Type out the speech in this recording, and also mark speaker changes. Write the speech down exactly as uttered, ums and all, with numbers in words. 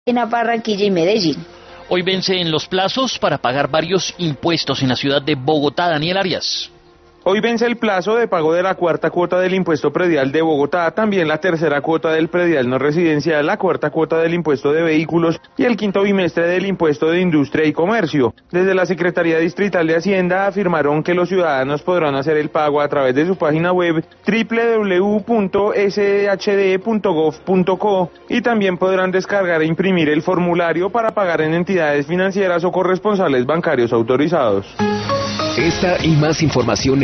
Speaker 1: en Barranquilla y Medellín.
Speaker 2: Hoy vencen los plazos para pagar varios impuestos en la ciudad de Bogotá. Daniel Arias.
Speaker 3: Hoy vence el plazo de pago de la cuarta cuota del impuesto predial de Bogotá, también la tercera cuota del predial no residencial, la cuarta cuota del impuesto de vehículos y el quinto bimestre del impuesto de industria y comercio. Desde la Secretaría Distrital de Hacienda afirmaron que los ciudadanos podrán hacer el pago a través de su página web doble u doble u doble u punto s h d punto gov punto co y también podrán descargar e imprimir el formulario para pagar en entidades financieras o corresponsales bancarios autorizados.
Speaker 4: Esta y más información